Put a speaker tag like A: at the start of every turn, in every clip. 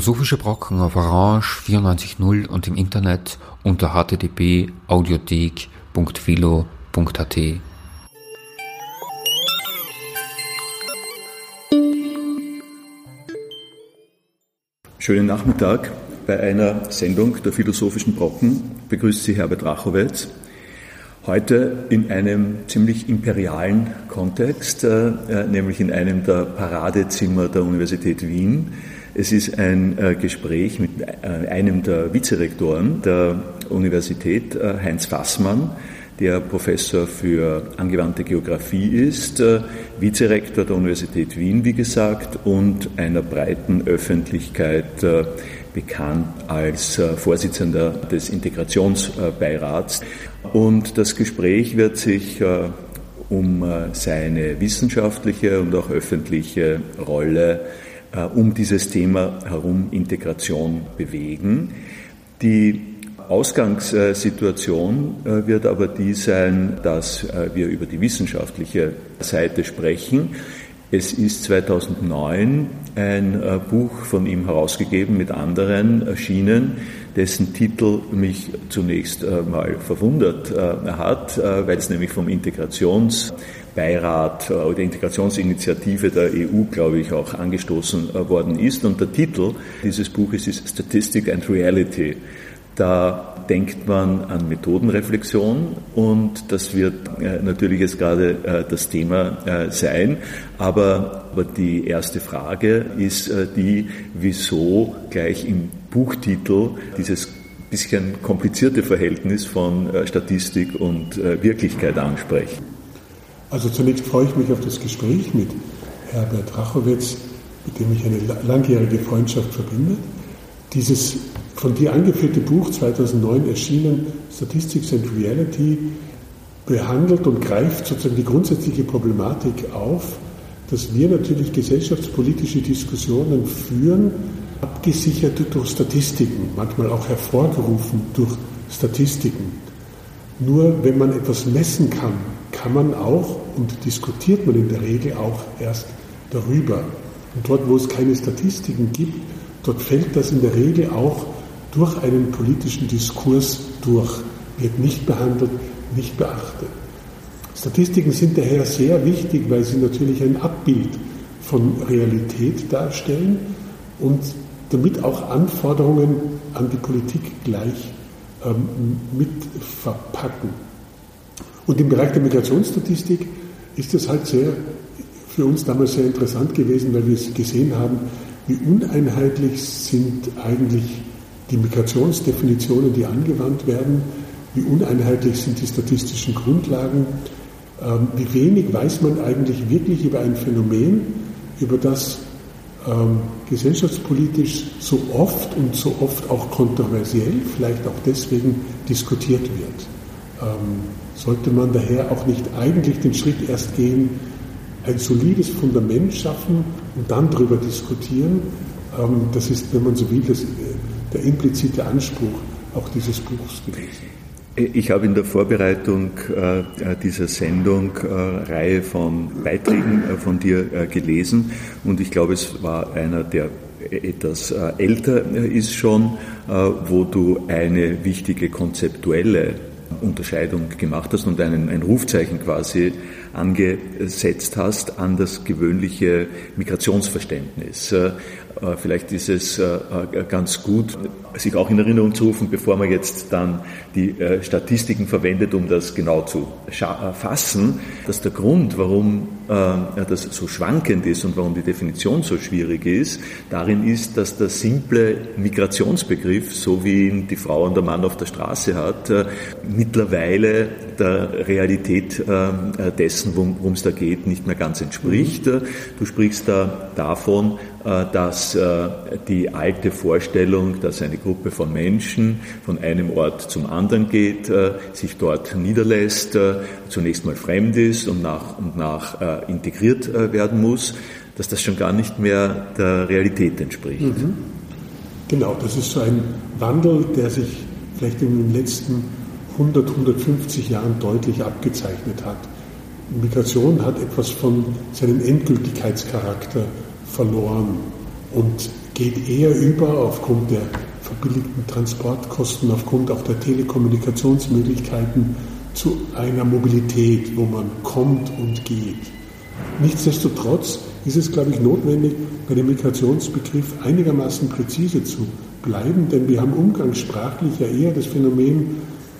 A: Philosophische Brocken auf Orange 94.0 und im Internet unter http://audiothek.philo.at.
B: Schönen Nachmittag. Bei einer Sendung der Philosophischen Brocken begrüßt Sie Herbert Rachowitz. Heute in einem ziemlich imperialen Kontext, nämlich in einem der Paradezimmer der Universität Wien. Es ist ein Gespräch mit einem der Vizerektoren der Universität, Heinz Fassmann, der Professor für angewandte Geographie ist, Vizerektor der Universität Wien, wie gesagt, und einer breiten Öffentlichkeit bekannt als Vorsitzender des Integrationsbeirats. Und das Gespräch wird sich um seine wissenschaftliche und auch öffentliche Rolle um dieses Thema herum Integration bewegen. Die Ausgangssituation wird aber die sein, dass wir über die wissenschaftliche Seite sprechen. Es ist 2009 ein Buch von ihm herausgegeben, mit anderen erschienen, dessen Titel mich zunächst mal verwundert hat, weil es nämlich vom Integrationsbeirat oder Integrationsinitiative der EU, glaube ich, auch angestoßen worden ist. Und der Titel dieses Buches ist Statistic and Reality. Da denkt man an Methodenreflexion und das wird natürlich jetzt gerade das Thema sein. Aber die erste Frage ist die, wieso gleich im Buchtitel dieses bisschen komplizierte Verhältnis von Statistik und Wirklichkeit ansprechen.
C: Also zunächst freue ich mich auf das Gespräch mit Herbert Rachowitz, mit dem ich eine langjährige Freundschaft verbinde. Dieses von dir angeführte Buch, 2009 erschienen, Statistics and Reality, behandelt und greift sozusagen die grundsätzliche Problematik auf, dass wir natürlich gesellschaftspolitische Diskussionen führen, abgesichert durch Statistiken, manchmal auch hervorgerufen durch Statistiken. Nur wenn man etwas messen kann, kann man auch und diskutiert man in der Regel auch erst darüber. Und dort, wo es keine Statistiken gibt, dort fällt das in der Regel auch durch einen politischen Diskurs durch, wird nicht behandelt, nicht beachtet. Statistiken sind daher sehr wichtig, weil sie natürlich ein Abbild von Realität darstellen und damit auch Anforderungen an die Politik gleich mit verpacken. Und im Bereich der Migrationsstatistik ist es halt für uns damals sehr interessant gewesen, weil wir gesehen haben, wie uneinheitlich sind eigentlich die Migrationsdefinitionen, die angewandt werden, wie uneinheitlich sind die statistischen Grundlagen, wie wenig weiß man eigentlich wirklich über ein Phänomen, über das gesellschaftspolitisch so oft und so oft auch kontroversiell, vielleicht auch deswegen diskutiert wird. Sollte man daher auch nicht eigentlich den Schritt erst gehen, ein solides Fundament schaffen und dann darüber diskutieren? Das ist, wenn man so will, der implizite Anspruch auch dieses Buchs gewesen.
B: Ich habe in der Vorbereitung dieser Sendung eine Reihe von Beiträgen von dir gelesen und ich glaube, es war einer, der etwas älter ist schon, wo du eine wichtige konzeptuelle Unterscheidung gemacht hast und ein Rufzeichen quasi angesetzt hast an das gewöhnliche Migrationsverständnis. Vielleicht ist es ganz gut, sich auch in Erinnerung zu rufen, bevor man jetzt dann die Statistiken verwendet, um das genau zu fassen, dass der Grund, warum das so schwankend ist und warum die Definition so schwierig ist, darin ist, dass der simple Migrationsbegriff, so wie ihn die Frau und der Mann auf der Straße hat, mittlerweile der Realität dessen, worum es da geht, nicht mehr ganz entspricht. Du sprichst da davon, dass die alte Vorstellung, dass eine Gruppe von Menschen von einem Ort zum anderen geht, sich dort niederlässt, zunächst mal fremd ist und nach und nach integriert werden muss, dass das schon gar nicht mehr der Realität entspricht. Mhm.
C: Genau, das ist so ein Wandel, der sich vielleicht in den letzten 100, 150 Jahren deutlich abgezeichnet hat. Migration hat etwas von seinem Endgültigkeitscharakter verloren und geht eher über aufgrund der verbilligten Transportkosten, aufgrund auch der Telekommunikationsmöglichkeiten zu einer Mobilität, wo man kommt und geht. Nichtsdestotrotz ist es, glaube ich, notwendig, bei dem Migrationsbegriff einigermaßen präzise zu bleiben, denn wir haben umgangssprachlich ja eher das Phänomen,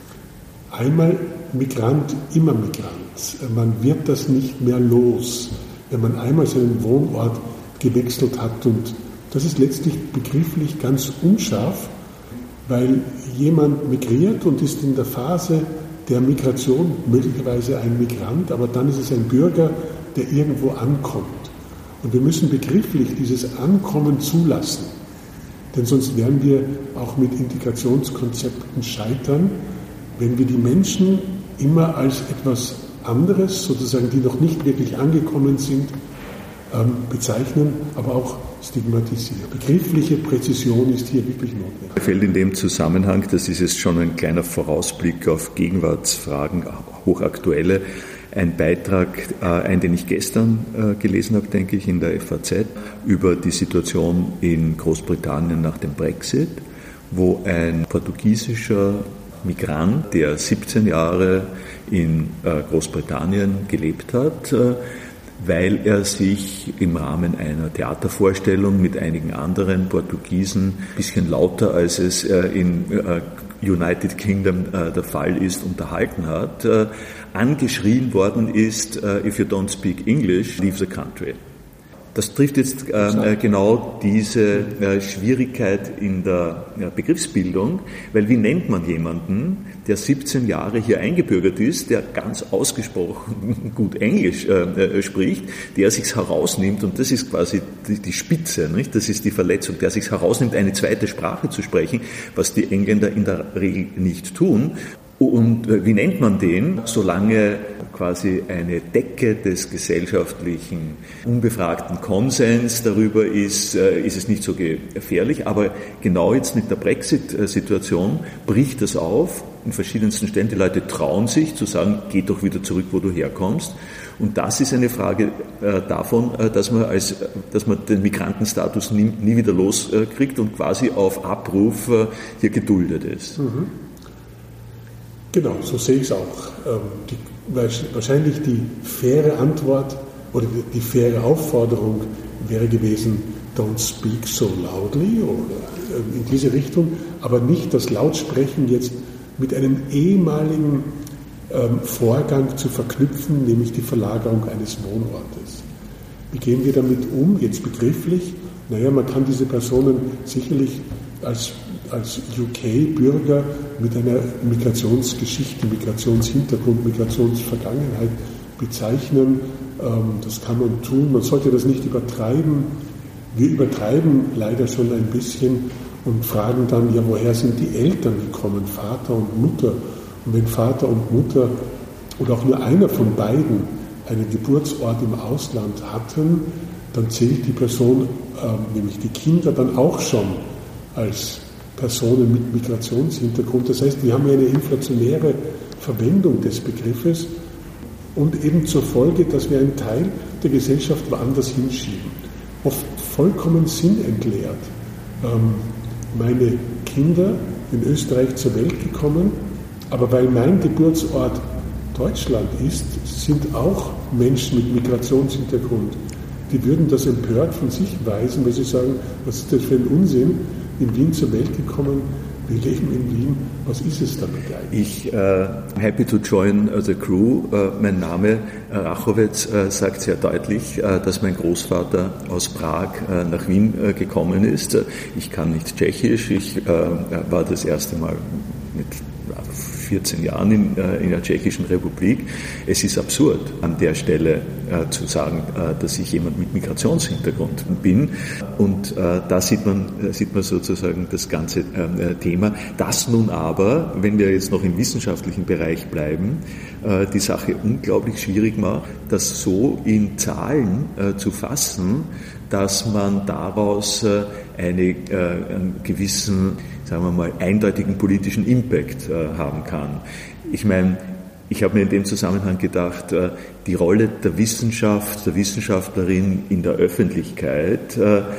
C: einmal Migrant, immer Migrant. Man wird das nicht mehr los, wenn man einmal seinen Wohnort gewechselt hat. Und das ist letztlich begrifflich ganz unscharf, weil jemand migriert und ist in der Phase der Migration möglicherweise ein Migrant, aber dann ist es ein Bürger, der irgendwo ankommt. Und wir müssen begrifflich dieses Ankommen zulassen, denn sonst werden wir auch mit Integrationskonzepten scheitern, wenn wir die Menschen immer als etwas anderes, sozusagen die noch nicht wirklich angekommen sind, bezeichnen, aber auch stigmatisieren. Begriffliche Präzision ist hier wirklich notwendig.
B: Mir fällt in dem Zusammenhang, das ist jetzt schon ein kleiner Vorausblick auf Gegenwartsfragen, hochaktuelle, ein Beitrag, den ich gestern gelesen habe, denke ich, in der FAZ, über die Situation in Großbritannien nach dem Brexit, wo ein portugiesischer Migrant, der 17 Jahre in Großbritannien gelebt hat, weil er sich im Rahmen einer Theatervorstellung mit einigen anderen Portugiesen ein bisschen lauter, als es in United Kingdom der Fall ist, unterhalten hat, angeschrien worden ist, if you don't speak English, leave the country. Das trifft jetzt genau diese Schwierigkeit in der Begriffsbildung, weil wie nennt man jemanden, der 17 Jahre hier eingebürgert ist, der ganz ausgesprochen gut Englisch spricht, der sich's herausnimmt, und das ist quasi die Spitze, nicht? Das ist die Verletzung, der sich's herausnimmt, eine zweite Sprache zu sprechen, was die Engländer in der Regel nicht tun. Und wie nennt man den? Solange quasi eine Decke des gesellschaftlichen, unbefragten Konsens darüber ist, ist es nicht so gefährlich. Aber genau jetzt mit der Brexit-Situation bricht das auf in verschiedensten Stellen. Die Leute trauen sich zu sagen, geh doch wieder zurück, wo du herkommst. Und das ist eine Frage davon, dass man den Migrantenstatus nie wieder loskriegt und quasi auf Abruf hier geduldet ist.
C: Mhm. Genau, so sehe ich es auch. Wahrscheinlich die faire Antwort oder die faire Aufforderung wäre gewesen, don't speak so loudly oder in diese Richtung, aber nicht das Lautsprechen jetzt mit einem ehemaligen Vorgang zu verknüpfen, nämlich die Verlagerung eines Wohnortes. Wie gehen wir damit um, jetzt begrifflich? Naja, man kann diese Personen sicherlich als UK-Bürger mit einer Migrationsgeschichte, Migrationshintergrund, Migrationsvergangenheit bezeichnen. Das kann man tun. Man sollte das nicht übertreiben. Wir übertreiben leider schon ein bisschen und fragen dann, ja, woher sind die Eltern gekommen, Vater und Mutter? Und wenn Vater und Mutter oder auch nur einer von beiden einen Geburtsort im Ausland hatten, dann zählt die Person, nämlich die Kinder, dann auch schon als Personen mit Migrationshintergrund. Das heißt, wir haben eine inflationäre Verwendung des Begriffes und eben zur Folge, dass wir einen Teil der Gesellschaft woanders hinschieben. Oft vollkommen sinnentleert. Meine Kinder in Österreich zur Welt gekommen, aber weil mein Geburtsort Deutschland ist, sind auch Menschen mit Migrationshintergrund. Die würden das empört von sich weisen, weil sie sagen, was ist das für ein Unsinn? In Wien zur Welt gekommen, wir leben in Wien, was ist es damit eigentlich?
B: Happy to join the crew. Mein Name Rachowitz sagt sehr deutlich, dass mein Großvater aus Prag nach Wien gekommen ist. Ich kann nicht Tschechisch, ich war das erste Mal mit 14 Jahren in der Tschechischen Republik. Es ist absurd, an der Stelle zu sagen, dass ich jemand mit Migrationshintergrund bin. Und da sieht man sozusagen das ganze Thema. Das nun aber, wenn wir jetzt noch im wissenschaftlichen Bereich bleiben, die Sache unglaublich schwierig macht, das so in Zahlen zu fassen, dass man daraus einen gewissen, sagen wir mal, eindeutigen politischen Impact haben kann. Ich meine, ich habe mir in dem Zusammenhang gedacht, die Rolle der Wissenschaft, der Wissenschaftlerin in der Öffentlichkeit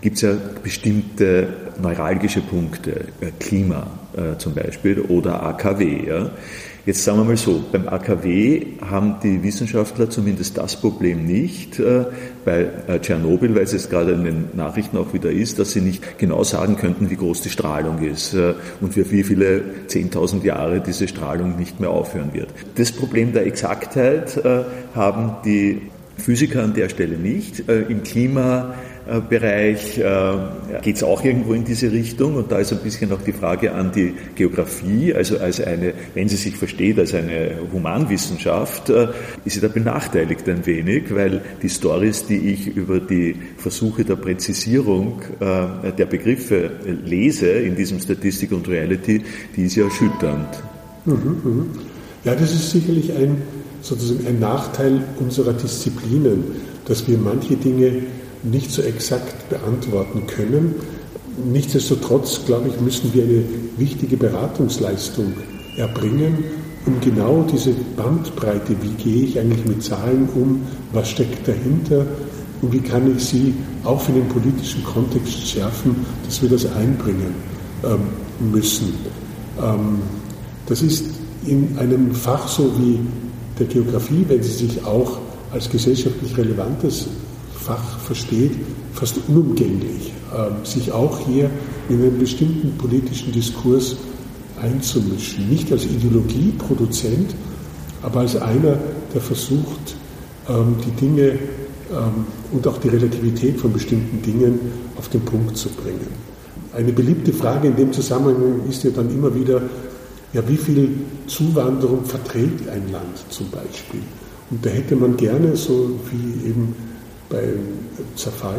B: gibt es ja bestimmte neuralgische Punkte, Klima zum Beispiel oder AKW. Ja. Jetzt sagen wir mal so, beim AKW haben die Wissenschaftler zumindest das Problem nicht, bei Tschernobyl, weil es jetzt gerade in den Nachrichten auch wieder ist, dass sie nicht genau sagen könnten, wie groß die Strahlung ist und für wie viele 10.000 Jahre diese Strahlung nicht mehr aufhören wird. Das Problem der Exaktheit haben die Physiker an der Stelle nicht. Im Klimabereich geht es auch irgendwo in diese Richtung und da ist ein bisschen auch die Frage an die Geografie, also als eine, wenn sie sich versteht, als eine Humanwissenschaft, ist sie da benachteiligt ein wenig, weil die Storys, die ich über die Versuche der Präzisierung der Begriffe lese in diesem Statistik und Reality, die ist ja erschütternd.
C: Ja, das ist sicherlich sozusagen ein Nachteil unserer Disziplinen, dass wir manche Dinge nicht so exakt beantworten können. Nichtsdestotrotz, glaube ich, müssen wir eine wichtige Beratungsleistung erbringen, um genau diese Bandbreite, wie gehe ich eigentlich mit Zahlen um, was steckt dahinter und wie kann ich sie auch für den politischen Kontext schärfen, dass wir das einbringen müssen. Das ist in einem Fach so wie der Geografie, wenn sie sich auch als gesellschaftlich relevantes Fach versteht, fast unumgänglich, sich auch hier in einen bestimmten politischen Diskurs einzumischen. Nicht als Ideologieproduzent, aber als einer, der versucht, die Dinge und auch die Relativität von bestimmten Dingen auf den Punkt zu bringen. Eine beliebte Frage in dem Zusammenhang ist ja dann immer wieder, ja, wie viel Zuwanderung verträgt ein Land zum Beispiel? Und da hätte man gerne, so wie eben beim Zerfall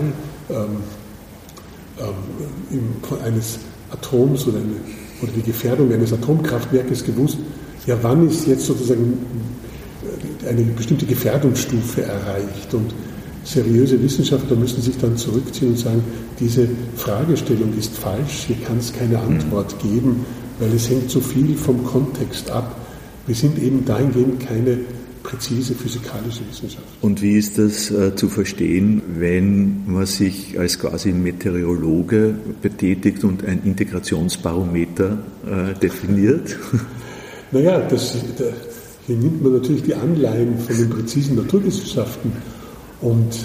C: eines Atoms oder die Gefährdung eines Atomkraftwerkes gewusst, ja, wann ist jetzt sozusagen eine bestimmte Gefährdungsstufe erreicht? Und seriöse Wissenschaftler müssen sich dann zurückziehen und sagen, diese Fragestellung ist falsch, hier kann es keine Antwort geben, weil es hängt so viel vom Kontext ab. Wir sind eben dahingehend keine präzise physikalische Wissenschaft.
B: Und wie ist das zu verstehen, wenn man sich als quasi Meteorologe betätigt und ein Integrationsbarometer definiert?
C: Naja, hier nimmt man natürlich die Anleihen von den präzisen Naturwissenschaften und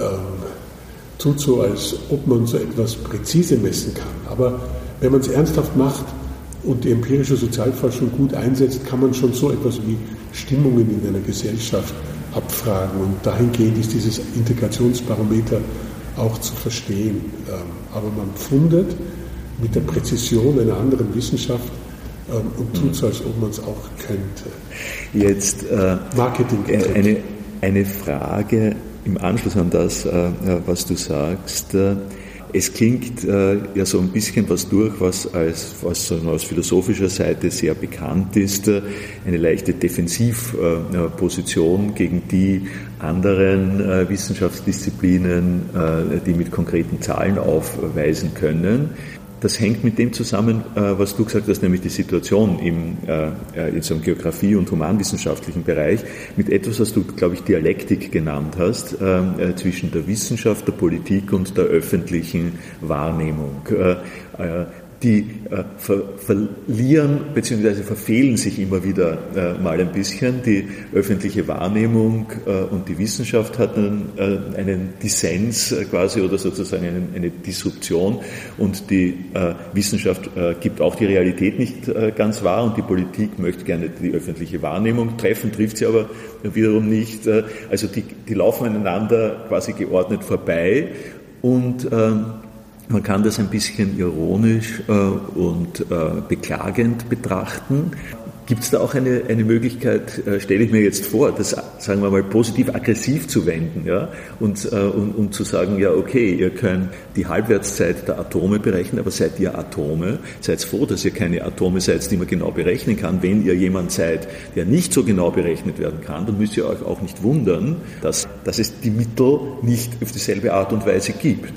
C: tut so, als ob man so etwas präzise messen kann. Aber wenn man es ernsthaft macht und die empirische Sozialforschung gut einsetzt, kann man schon so etwas wie Stimmungen in einer Gesellschaft abfragen. Und dahingehend ist dieses Integrationsbarometer auch zu verstehen. Aber man fundet mit der Präzision einer anderen Wissenschaft und tut so, als ob man es auch könnte.
B: Jetzt
C: Marketing.
B: eine Frage im Anschluss an das, was du sagst. Es klingt ja so ein bisschen was durch, was aus philosophischer Seite sehr bekannt ist, eine leichte Defensivposition gegen die anderen Wissenschaftsdisziplinen, die mit konkreten Zahlen aufweisen können. Das hängt mit dem zusammen, was du gesagt hast, nämlich die Situation in so einem Geografie- und humanwissenschaftlichen Bereich, mit etwas, was du, glaube ich, Dialektik genannt hast, zwischen der Wissenschaft, der Politik und der öffentlichen Wahrnehmung. Die verlieren bzw. verfehlen sich immer wieder mal ein bisschen. Die öffentliche Wahrnehmung und die Wissenschaft hatten einen Dissens quasi oder sozusagen eine Disruption und die Wissenschaft gibt auch die Realität nicht ganz wahr und die Politik möchte gerne die öffentliche Wahrnehmung treffen, trifft sie aber wiederum nicht. Also die laufen aneinander quasi geordnet vorbei und man kann das ein bisschen ironisch und beklagend betrachten. Gibt es da auch eine Möglichkeit, stelle ich mir jetzt vor, das, sagen wir mal, positiv-aggressiv zu wenden, ja, und zu sagen, ja, okay, ihr könnt die Halbwertszeit der Atome berechnen, aber seid ihr Atome? Seid froh, dass ihr keine Atome seid, die man genau berechnen kann. Wenn ihr jemand seid, der nicht so genau berechnet werden kann, dann müsst ihr euch auch nicht wundern, dass es die Mittel nicht auf dieselbe Art und Weise gibt.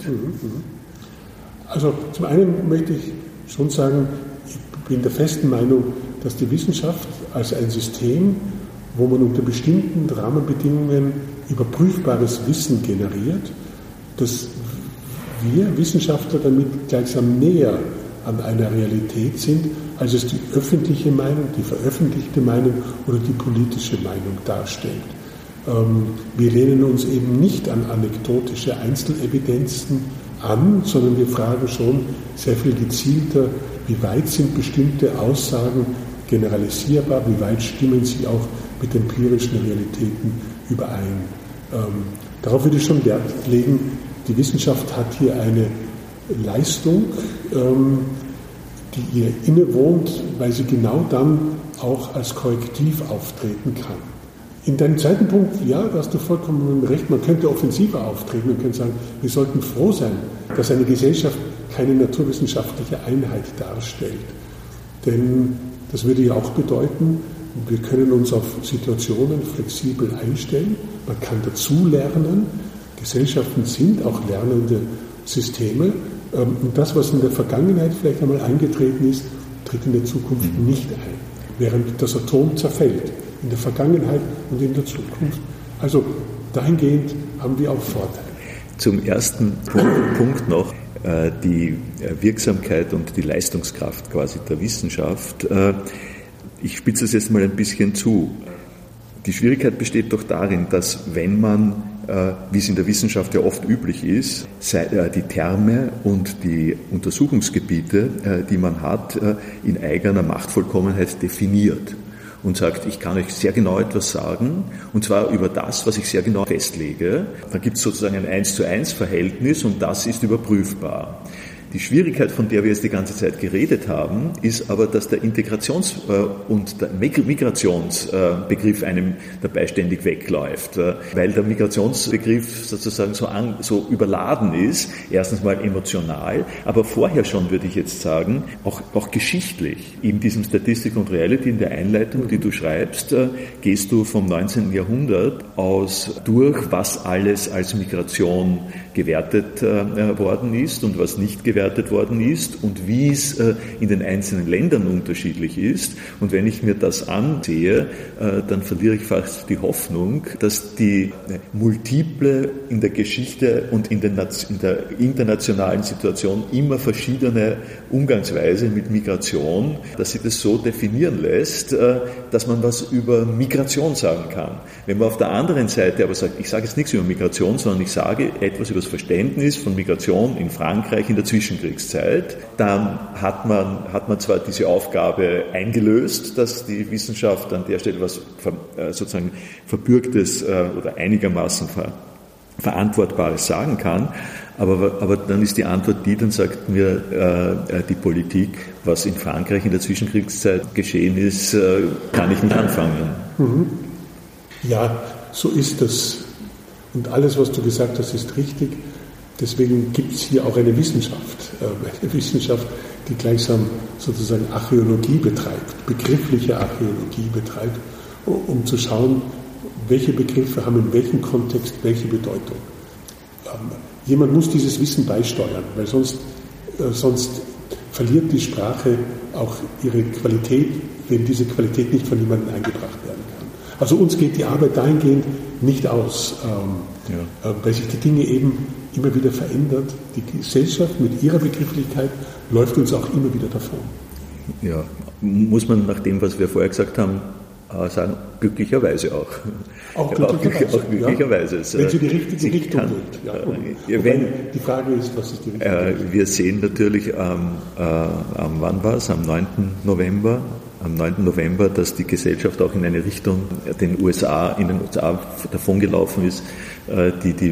C: Also zum einen möchte ich schon sagen, ich bin der festen Meinung, dass die Wissenschaft als ein System, wo man unter bestimmten Rahmenbedingungen überprüfbares Wissen generiert, das wir Wissenschaftler damit gleichsam näher an einer Realität sind, als es die öffentliche Meinung, die veröffentlichte Meinung oder die politische Meinung darstellt. Wir lehnen uns eben nicht an anekdotische Einzelevidenzen an, sondern wir fragen schon sehr viel gezielter, wie weit sind bestimmte Aussagen generalisierbar, wie weit stimmen sie auch mit empirischen Realitäten überein. Darauf würde ich schon Wert legen, die Wissenschaft hat hier eine Leistung, die ihr innewohnt, weil sie genau dann auch als Korrektiv auftreten kann. In deinem zweiten Punkt, ja, da hast du vollkommen recht, man könnte offensiver auftreten und könnte sagen, wir sollten froh sein, dass eine Gesellschaft keine naturwissenschaftliche Einheit darstellt. Denn das würde ja auch bedeuten, wir können uns auf Situationen flexibel einstellen, man kann dazu lernen, Gesellschaften sind auch lernende Systeme und das, was in der Vergangenheit vielleicht einmal eingetreten ist, tritt in der Zukunft nicht ein, während das Atom zerfällt, in der Vergangenheit und in der Zukunft. Also dahingehend haben wir auch Vorteile.
B: Zum ersten Punkt noch, die Wirksamkeit und die Leistungskraft quasi der Wissenschaft. Ich spitze es jetzt mal ein bisschen zu. Die Schwierigkeit besteht doch darin, dass wenn man, wie es in der Wissenschaft ja oft üblich ist, die Terme und die Untersuchungsgebiete, die man hat, in eigener Machtvollkommenheit definiert und sagt, ich kann euch sehr genau etwas sagen, und zwar über das, was ich sehr genau festlege. Dann gibt es sozusagen ein 1:1 Verhältnis und das ist überprüfbar. Die Schwierigkeit, von der wir jetzt die ganze Zeit geredet haben, ist aber, dass der Integrations- und der Migrationsbegriff einem dabei ständig wegläuft, weil der Migrationsbegriff sozusagen so überladen ist, erstens mal emotional, aber vorher schon, würde ich jetzt sagen, auch geschichtlich. In diesem Statistik und Reality, in der Einleitung, die du schreibst, gehst du vom 19. Jahrhundert aus durch, was alles als Migration gewertet worden ist und was nicht gewertet worden ist und wie es in den einzelnen Ländern unterschiedlich ist. Und wenn ich mir das ansehe, dann verliere ich fast die Hoffnung, dass die multiple in der Geschichte und in der internationalen Situation immer verschiedene Umgangsweise mit Migration, dass sie das so definieren lässt, dass man was über Migration sagen kann. Wenn man auf der anderen Seite aber sagt, ich sage jetzt nichts über Migration, sondern ich sage etwas über das Verständnis von Migration in Frankreich in der Zwischenkriegszeit, dann hat man zwar diese Aufgabe eingelöst, dass die Wissenschaft an der Stelle was sozusagen Verbürgtes oder einigermaßen Verantwortbares sagen kann, aber dann ist die Antwort die, dann sagt mir die Politik, was in Frankreich in der Zwischenkriegszeit geschehen ist, kann ich nicht anfangen.
C: Mhm. Ja, so ist das. Und alles, was du gesagt hast, ist richtig. Deswegen gibt es hier auch eine Wissenschaft, die gleichsam sozusagen Archäologie betreibt, begriffliche Archäologie betreibt, um zu schauen, welche Begriffe haben in welchem Kontext welche Bedeutung. Jemand muss dieses Wissen beisteuern, weil sonst verliert die Sprache auch ihre Qualität, wenn diese Qualität nicht von jemandem eingebracht werden kann. Also uns geht die Arbeit dahingehend nicht aus, weil sich die Dinge eben immer wieder verändert. Die Gesellschaft mit ihrer Begrifflichkeit läuft uns auch immer wieder davon.
B: Ja, muss man nach dem, was wir vorher gesagt haben, sagen, glücklicherweise auch.
C: Auch glücklicherweise.
B: Ja.
C: Wenn sie die richtige Richtung geht. Ja. Die Frage ist, was ist die richtige Richtung?
B: Wir sehen natürlich wann war es? Am 9. November, dass die Gesellschaft auch in eine Richtung in den USA davongelaufen ist, die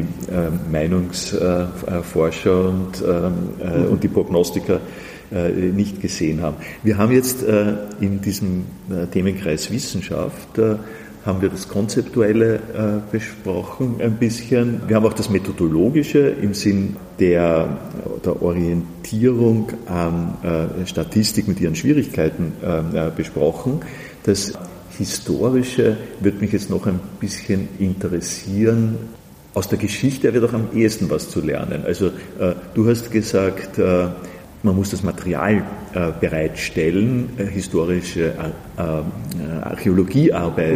B: Meinungsforscher und die Prognostiker nicht gesehen haben. Wir haben jetzt in diesem Themenkreis Wissenschaft haben wir das Konzeptuelle besprochen ein bisschen. Wir haben auch das Methodologische im Sinn der Orientierung an Statistik mit ihren Schwierigkeiten besprochen. Das Historische wird mich jetzt noch ein bisschen interessieren. Aus der Geschichte wäre doch am ehesten was zu lernen. Also du hast gesagt, man muss das Material bereitstellen, historische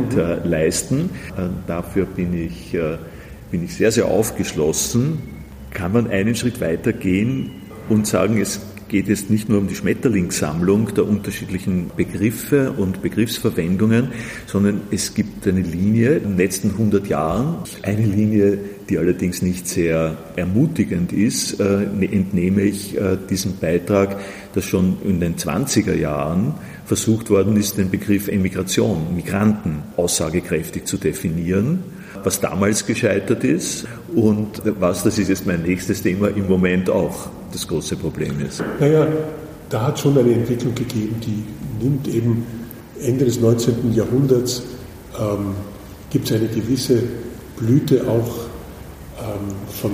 B: Archäologiearbeit leisten. Dafür bin ich sehr, sehr aufgeschlossen. kann man einen Schritt weiter gehen und sagen, es geht jetzt nicht nur um die Schmetterlingssammlung der unterschiedlichen Begriffe und Begriffsverwendungen, sondern es gibt eine Linie in den letzten 100 Jahren, eine Linie, die allerdings nicht sehr ermutigend ist, entnehme ich diesem Beitrag, dass schon in den 20er Jahren versucht worden ist, den Begriff Emigration, Migranten aussagekräftig zu definieren, was damals gescheitert ist und was, das ist jetzt mein nächstes Thema, im Moment auch das große Problem ist.
C: Naja, da hat schon eine Entwicklung gegeben, die nimmt eben Ende des 19. Jahrhunderts, gibt es eine gewisse Blüte auch von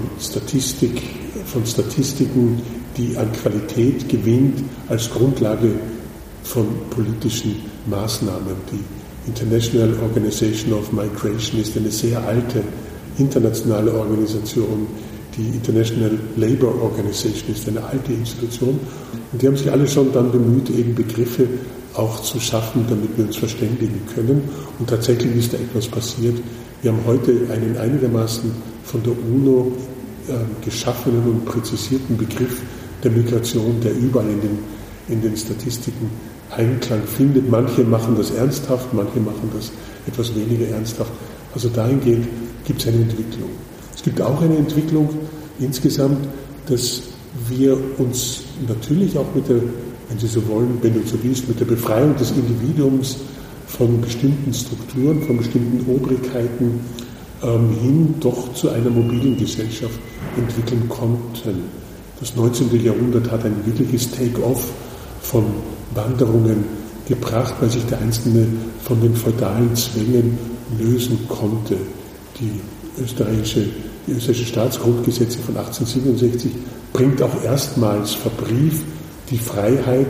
C: Statistiken, die an Qualität gewinnt als Grundlage von politischen Maßnahmen. Die International Organization of Migration ist eine sehr alte internationale Organisation. Die International Labour Organization ist eine alte Institution. Und die haben sich alle schon dann bemüht, eben Begriffe auch zu schaffen, damit wir uns verständigen können. Und tatsächlich ist da etwas passiert. Wir haben heute einen einigermaßen von der UNO geschaffenen und präzisierten Begriff der Migration, der überall in den Statistiken Einklang findet. Manche machen das ernsthaft, manche machen das etwas weniger ernsthaft. Also dahingehend gibt es eine Entwicklung. Es gibt auch eine Entwicklung insgesamt, dass wir uns natürlich auch mit der, wenn Sie so wollen, wenn du so willst, mit der Befreiung des Individuums von bestimmten Strukturen, von bestimmten Obrigkeiten hin doch zu einer mobilen Gesellschaft entwickeln konnten. Das 19. Jahrhundert hat ein wirkliches Take-off von Wanderungen gebracht, weil sich der Einzelne von den feudalen Zwängen lösen konnte. Die österreichische Staatsgrundgesetze von 1867 bringt auch erstmals verbrieft die Freiheit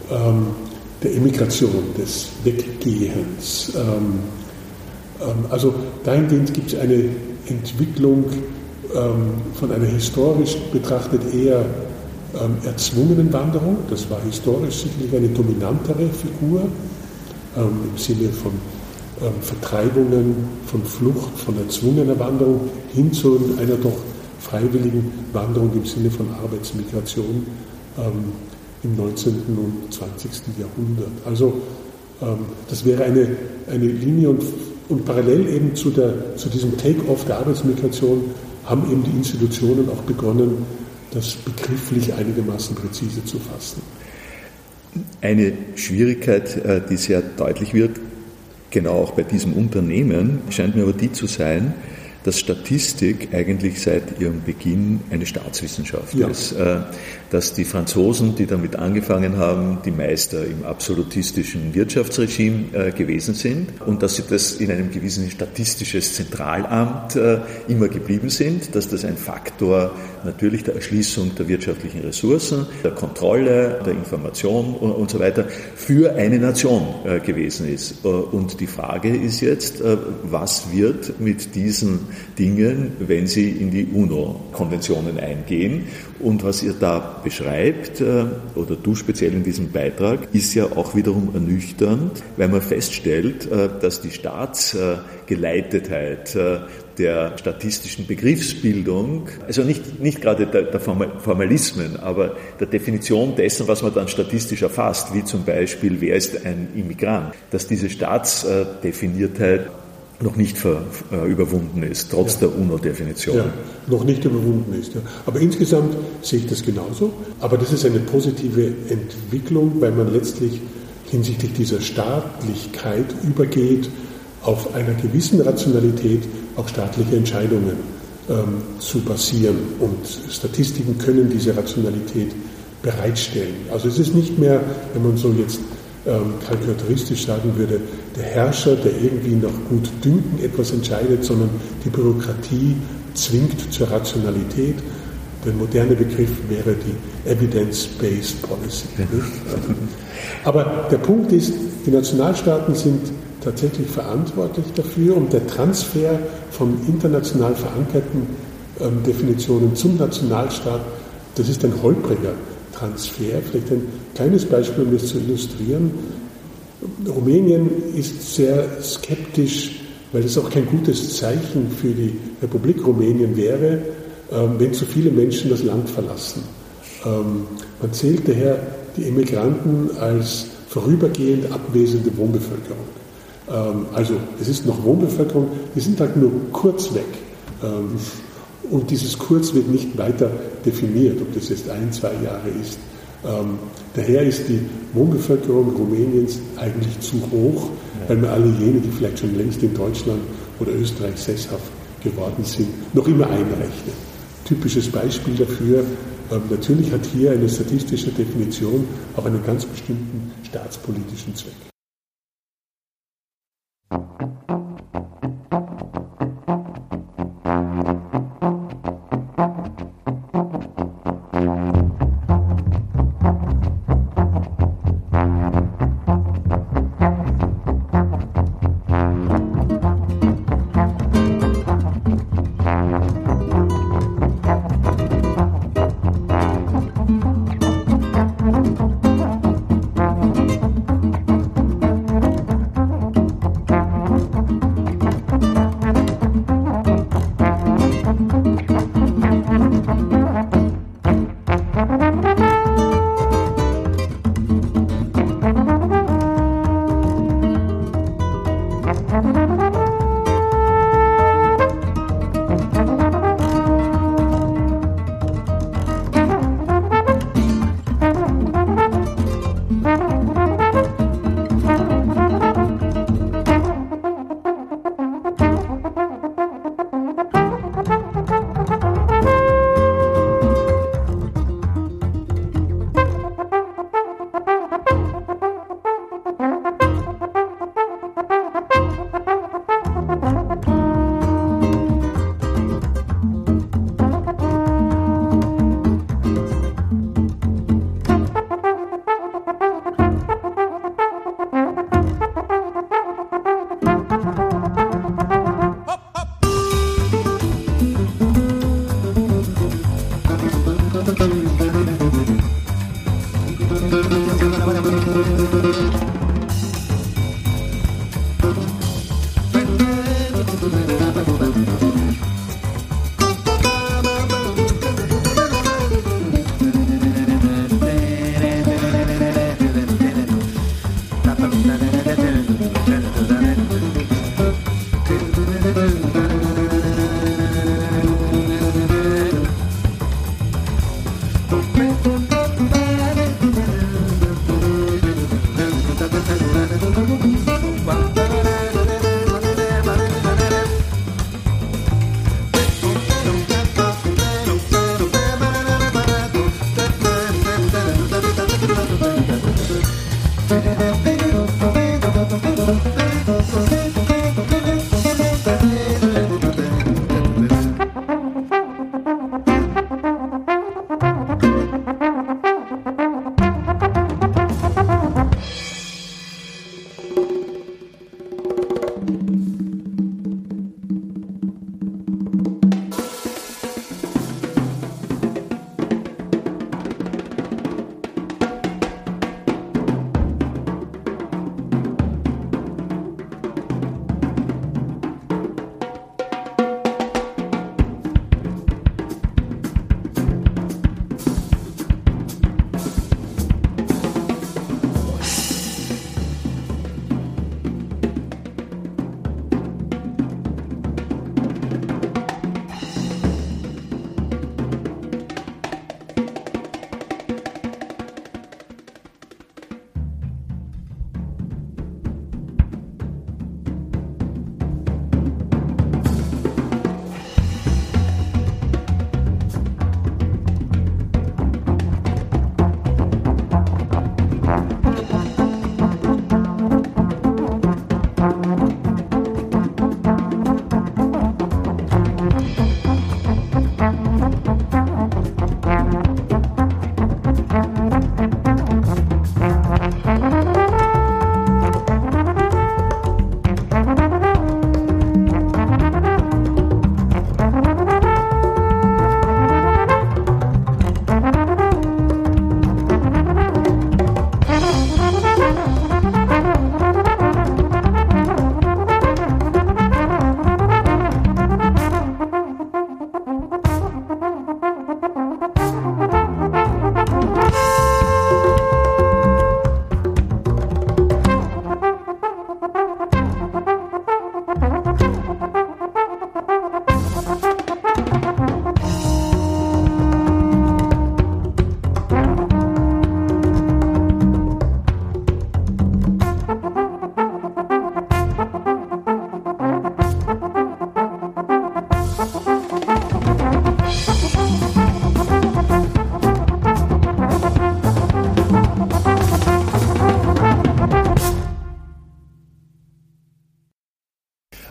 C: der Emigration, des Weggehens. Also dahingehend gibt es eine Entwicklung von einer historisch betrachtet eher erzwungenen Wanderung. Das war historisch sicherlich eine dominantere Figur im Sinne von Vertreibungen, von Flucht, von erzwungener Wanderung hin zu einer doch freiwilligen Wanderung im Sinne von Arbeitsmigration im 19. und 20. Jahrhundert. Also das wäre eine Linie und parallel eben zu diesem Take-off der Arbeitsmigration haben eben die Institutionen auch begonnen, das begrifflich einigermaßen präzise zu fassen.
B: Eine Schwierigkeit, die sehr deutlich wird, genau auch bei diesem Unternehmen, scheint mir aber die zu sein, dass Statistik eigentlich seit ihrem Beginn eine Staatswissenschaft ist. Dass die Franzosen, die damit angefangen haben, die Meister im absolutistischen Wirtschaftsregime gewesen sind und dass sie das in einem gewissen statistisches Zentralamt immer geblieben sind, dass das ein Faktor natürlich der Erschließung der wirtschaftlichen Ressourcen, der Kontrolle, der Information und so weiter für eine Nation gewesen ist. Und die Frage ist jetzt, was wird mit diesen Dingen, wenn sie in die UNO-Konventionen eingehen. Und was ihr da beschreibt, oder du speziell in diesem Beitrag, ist ja auch wiederum ernüchternd, weil man feststellt, dass die Staatsgeleitetheit der statistischen Begriffsbildung, also nicht gerade der Formalismen, aber der Definition dessen, was man dann statistisch erfasst, wie zum Beispiel, wer ist ein Immigrant, dass diese Staatsdefiniertheit noch nicht überwunden ist, trotz der UNO-Definition.
C: Ja, noch nicht überwunden ist. Ja. Aber insgesamt sehe ich das genauso. Aber das ist eine positive Entwicklung, weil man letztlich hinsichtlich dieser Staatlichkeit übergeht, auf einer gewissen Rationalität auch staatliche Entscheidungen zu basieren. Und Statistiken können diese Rationalität bereitstellen. Also es ist nicht mehr, wenn man so jetzt kalkulatoristisch sagen würde, der Herrscher, der irgendwie nach gut Dünken etwas entscheidet, sondern die Bürokratie zwingt zur Rationalität. Der moderne Begriff wäre die Evidence-Based Policy. Aber der Punkt ist, die Nationalstaaten sind tatsächlich verantwortlich dafür und der Transfer von international verankerten Definitionen zum Nationalstaat, das ist ein holpriger Transfer. Vielleicht ein kleines Beispiel, um das zu illustrieren. Rumänien ist sehr skeptisch, weil es auch kein gutes Zeichen für die Republik Rumänien wäre, wenn zu viele Menschen das Land verlassen. Man zählt daher die Emigranten als vorübergehend abwesende Wohnbevölkerung. Also es ist noch Wohnbevölkerung, die sind halt nur kurz weg. Und dieses kurz wird nicht weiter definiert, ob das jetzt 1-2 Jahre ist. Daher ist die Wohnbevölkerung Rumäniens eigentlich zu hoch, weil man alle jene, die vielleicht schon längst in Deutschland oder Österreich sesshaft geworden sind, noch immer einrechnet. Typisches Beispiel dafür, natürlich hat hier eine statistische Definition auch einen ganz bestimmten staatspolitischen Zweck.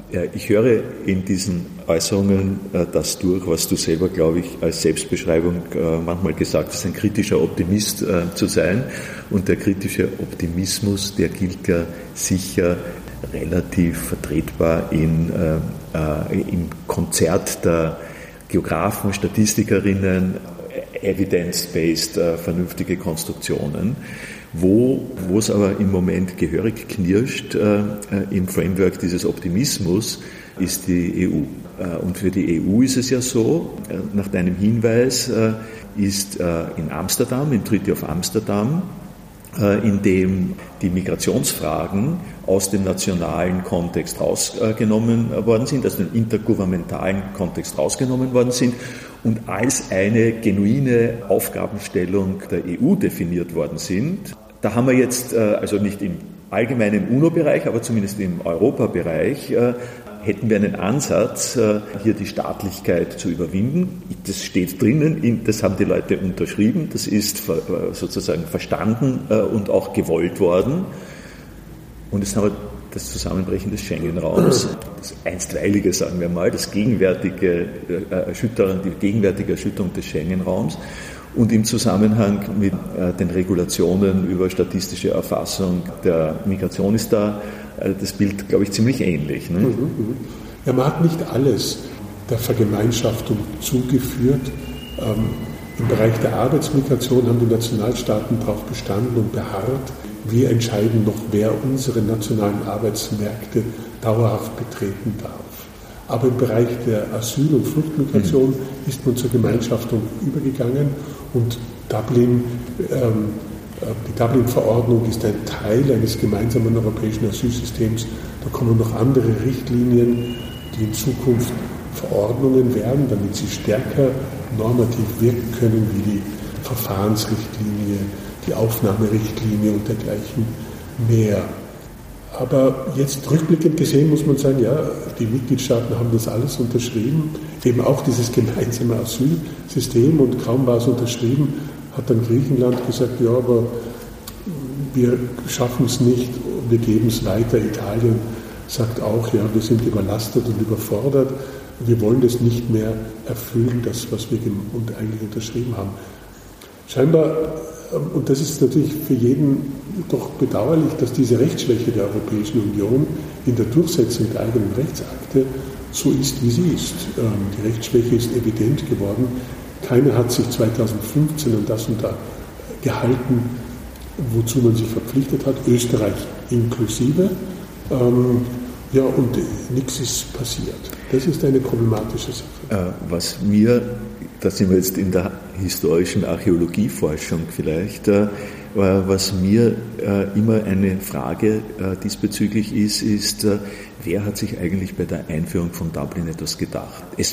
B: Ja, ich höre in diesen Äußerungen das durch, was du selber, glaube ich, als Selbstbeschreibung manchmal gesagt hast, ein kritischer Optimist zu sein. Und der kritische Optimismus, der gilt ja sicher relativ vertretbar im Konzert der Geographen, Statistikerinnen, evidence-based, vernünftige Konstruktionen. Wo es aber im Moment gehörig knirscht im Framework dieses Optimismus, ist die EU. Und für die EU ist es ja so, nach deinem Hinweis ist in Amsterdam, im Treaty of Amsterdam, in dem die Migrationsfragen aus dem nationalen Kontext rausgenommen worden sind, aus dem intergouvernementalen Kontext rausgenommen worden sind und als eine genuine Aufgabenstellung der EU definiert worden sind. Da haben wir jetzt, also nicht im allgemeinen UNO-Bereich, aber zumindest im Europabereich, hätten wir einen Ansatz, hier die Staatlichkeit zu überwinden. Das steht drinnen, das haben die Leute unterschrieben, das ist sozusagen verstanden und auch gewollt worden. Und jetzt haben wir das Zusammenbrechen des Schengen-Raums, das einstweilige, sagen wir mal, die gegenwärtige Erschütterung des Schengen-Raums. Und im Zusammenhang mit den Regulationen über statistische Erfassung der Migration ist da das Bild, glaube ich, ziemlich ähnlich. Ne?
C: Ja, man hat nicht alles der Vergemeinschaftung zugeführt. Im Bereich der Arbeitsmigration haben die Nationalstaaten darauf bestanden und beharrt. Wir entscheiden noch, wer unsere nationalen Arbeitsmärkte dauerhaft betreten darf. Aber im Bereich der Asyl- und Fluchtmigration ist man zur Gemeinschaftung übergegangen und die Dublin-Verordnung ist ein Teil eines gemeinsamen europäischen Asylsystems. Da kommen noch andere Richtlinien, die in Zukunft Verordnungen werden, damit sie stärker normativ wirken können, wie die Verfahrensrichtlinie, die Aufnahmerichtlinie und dergleichen mehr. Aber jetzt rückblickend gesehen muss man sagen, ja, die Mitgliedstaaten haben das alles unterschrieben, eben auch dieses gemeinsame Asylsystem, und kaum war es unterschrieben, hat dann Griechenland gesagt, ja, aber wir schaffen es nicht, wir geben es weiter. Italien sagt auch, ja, wir sind überlastet und überfordert, wir wollen das nicht mehr erfüllen, das, was wir eigentlich unterschrieben haben. Scheinbar, und das ist natürlich für jeden doch bedauerlich, dass diese Rechtsschwäche der Europäischen Union in der Durchsetzung der eigenen Rechtsakte so ist, wie sie ist. Die Rechtsschwäche ist evident geworden. Keiner hat sich 2015 an das und da gehalten, wozu man sich verpflichtet hat, Österreich inklusive. Ja, und nichts ist passiert. Das ist eine problematische Sache.
B: Da sind wir jetzt in der historischen Archäologieforschung vielleicht, was mir immer eine Frage diesbezüglich ist, wer hat sich eigentlich bei der Einführung von Dublin etwas gedacht? Es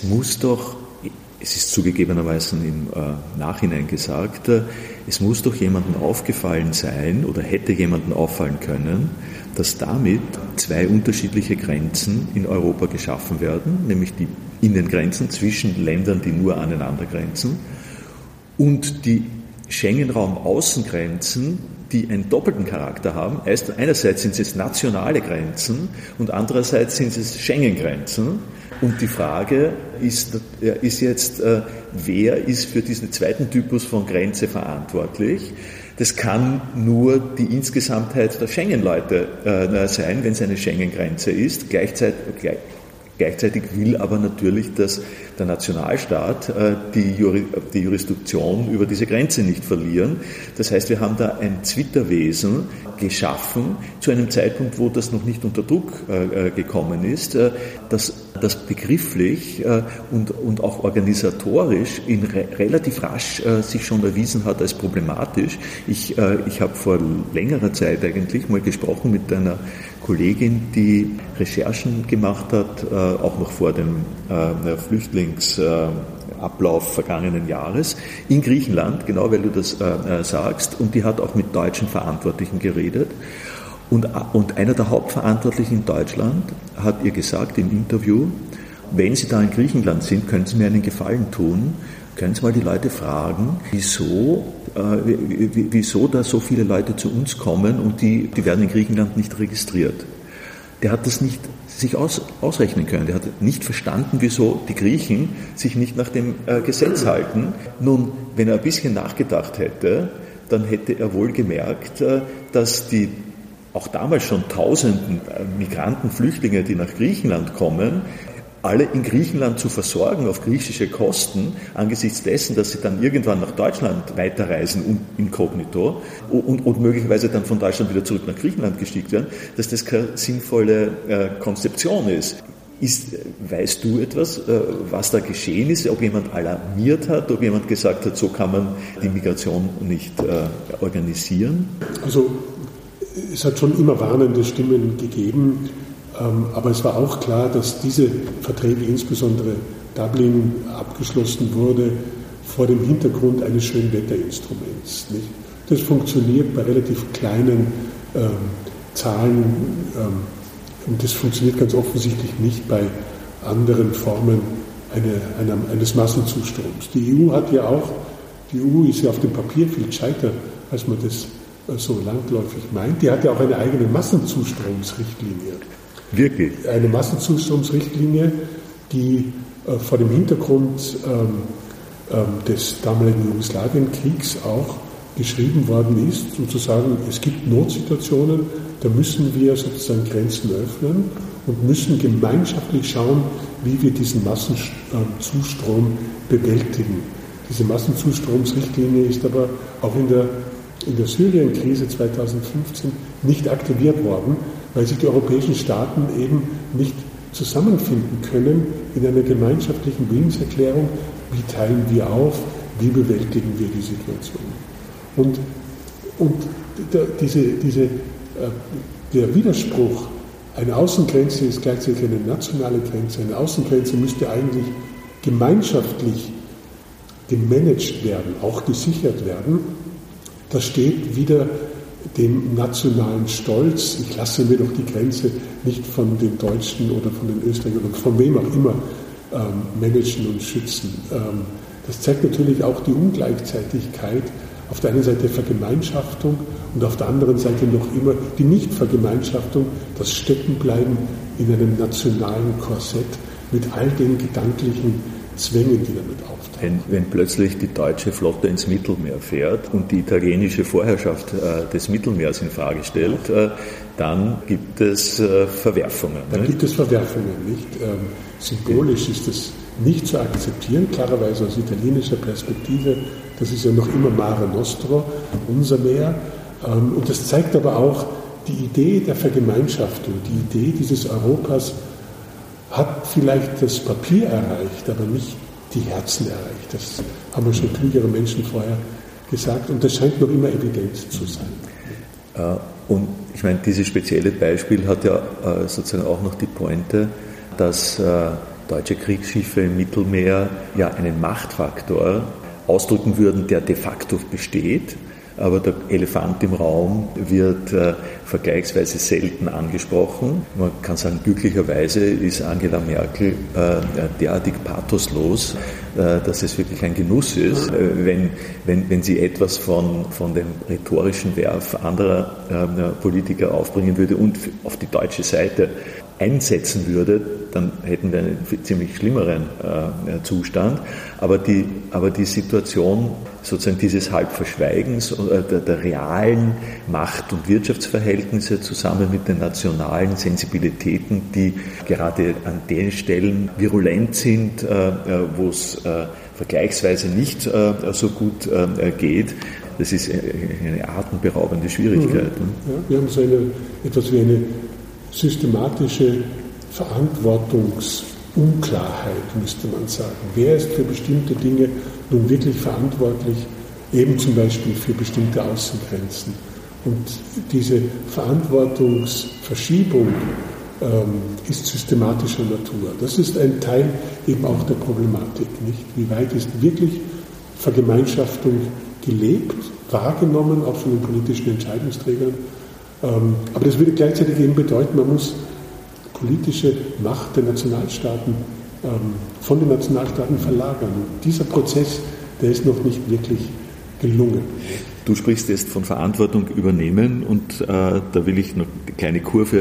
B: ist zugegebenermaßen im Nachhinein gesagt, es muss doch jemandem aufgefallen sein oder hätte jemandem auffallen können, dass damit zwei unterschiedliche Grenzen in Europa geschaffen werden, nämlich die Innengrenzen zwischen Ländern, die nur aneinander grenzen, und die Schengen-Raum-Außengrenzen, die einen doppelten Charakter haben. Einerseits sind es nationale Grenzen und andererseits sind es Schengen-Grenzen. Und die Frage ist jetzt, wer ist für diesen zweiten Typus von Grenze verantwortlich? Das kann nur die Insgesamtheit der Schengen-Leute sein, wenn es eine Schengen-Grenze ist. Gleichzeitig will aber natürlich, dass der Nationalstaat die Jurisdiktion über diese Grenze nicht verlieren. Das heißt, wir haben da ein Zwitterwesen geschaffen zu einem Zeitpunkt, wo das noch nicht unter Druck gekommen ist, dass das begrifflich und auch organisatorisch relativ rasch sich schon erwiesen hat als problematisch. Ich habe vor längerer Zeit eigentlich mal gesprochen mit einer Kollegin, die Recherchen gemacht hat, auch noch vor dem Flüchtlingsablauf vergangenen Jahres, in Griechenland, genau weil du das sagst, und die hat auch mit deutschen Verantwortlichen geredet. Und einer der Hauptverantwortlichen in Deutschland hat ihr gesagt im Interview, wenn Sie da in Griechenland sind, können Sie mir einen Gefallen tun, können Sie mal die Leute fragen, wieso da so viele Leute zu uns kommen und die werden in Griechenland nicht registriert. der hat das nicht sich ausrechnen können. Der hat nicht verstanden, wieso die Griechen sich nicht nach dem Gesetz halten. Nun, wenn er ein bisschen nachgedacht hätte, dann hätte er wohl gemerkt, dass die auch damals schon tausenden Migranten, Flüchtlinge, die nach Griechenland kommen, alle in Griechenland zu versorgen auf griechische Kosten, angesichts dessen, dass sie dann irgendwann nach Deutschland weiterreisen, inkognito, und möglicherweise dann von Deutschland wieder zurück nach Griechenland geschickt werden, dass das keine sinnvolle Konzeption ist. Weißt du etwas, was da geschehen ist, ob jemand alarmiert hat, ob jemand gesagt hat, so kann man die Migration nicht organisieren?
C: Also es hat schon immer warnende Stimmen gegeben, aber es war auch klar, dass diese Verträge, insbesondere Dublin, abgeschlossen wurde vor dem Hintergrund eines Schönwetterinstruments. Nicht? Das funktioniert bei relativ kleinen Zahlen und das funktioniert ganz offensichtlich nicht bei anderen Formen eines Massenzustroms. Die EU ist ja auf dem Papier viel gescheiter, als man das so landläufig meint. Die hat ja auch eine eigene Massenzustromsrichtlinie.
B: Wirklich?
C: Eine Massenzustromsrichtlinie, die vor dem Hintergrund des damaligen Jugoslawienkriegs auch geschrieben worden ist, um zu sagen, es gibt Notsituationen, da müssen wir sozusagen Grenzen öffnen und müssen gemeinschaftlich schauen, wie wir diesen Massenzustrom bewältigen. Diese Massenzustromsrichtlinie ist aber auch in der Syrien-Krise 2015 nicht aktiviert worden, weil sich die europäischen Staaten eben nicht zusammenfinden können in einer gemeinschaftlichen Willenserklärung, wie teilen wir auf, wie bewältigen wir die Situation. Und der Widerspruch, eine Außengrenze ist gleichzeitig eine nationale Grenze, eine Außengrenze müsste eigentlich gemeinschaftlich gemanagt werden, auch gesichert werden. Das steht wieder dem nationalen Stolz, ich lasse mir doch die Grenze nicht von den Deutschen oder von den Österreichern oder von wem auch immer managen und schützen. Das zeigt natürlich auch die Ungleichzeitigkeit, auf der einen Seite Vergemeinschaftung und auf der anderen Seite noch immer die Nichtvergemeinschaftung, das Steckenbleiben in einem nationalen Korsett mit all den gedanklichen Zwängen, die damit auftauchen.
B: Wenn plötzlich die deutsche Flotte ins Mittelmeer fährt und die italienische Vorherrschaft des Mittelmeers in Frage stellt, dann gibt es Verwerfungen.
C: Dann gibt es Verwerfungen, nicht? Symbolisch ist es nicht zu akzeptieren, klarerweise aus italienischer Perspektive. Das ist ja noch immer Mare Nostrum, unser Meer. Und das zeigt aber auch die Idee der Vergemeinschaftung, die Idee dieses Europas hat vielleicht das Papier erreicht, aber nicht die Herzen erreicht. Das haben schon klügere Menschen vorher gesagt und das scheint noch immer evident zu sein.
B: Und ich meine, dieses spezielle Beispiel hat ja sozusagen auch noch die Pointe, dass deutsche Kriegsschiffe im Mittelmeer ja einen Machtfaktor ausdrücken würden, der de facto besteht, aber der Elefant im Raum wird vergleichsweise selten angesprochen. Man kann sagen, glücklicherweise ist Angela Merkel derartig pathoslos, dass es wirklich ein Genuss ist, wenn sie etwas von dem rhetorischen Werf anderer Politiker aufbringen würde und auf die deutsche Seite einsetzen würde, dann hätten wir einen ziemlich schlimmeren Zustand. Aber die Situation sozusagen dieses Halbverschweigens der realen Macht- und Wirtschaftsverhältnisse zusammen mit den nationalen Sensibilitäten, die gerade an den Stellen virulent sind, wo es vergleichsweise nicht so gut geht, das ist eine atemberaubende Schwierigkeit.
C: Ja, wir haben so etwas wie eine systematische Verantwortungsunklarheit, müsste man sagen. Wer ist für bestimmte Dinge nun wirklich verantwortlich, eben zum Beispiel für bestimmte Außengrenzen? Und diese Verantwortungsverschiebung ist systematischer Natur. Das ist ein Teil eben auch der Problematik, nicht? Wie weit ist wirklich Vergemeinschaftung gelebt, wahrgenommen, auch von den politischen Entscheidungsträgern? Aber das würde gleichzeitig eben bedeuten, man muss politische Macht der Nationalstaaten von den Nationalstaaten verlagern. Und dieser Prozess, der ist noch nicht wirklich gelungen.
B: Du sprichst jetzt von Verantwortung übernehmen und da will ich noch eine kleine Kurve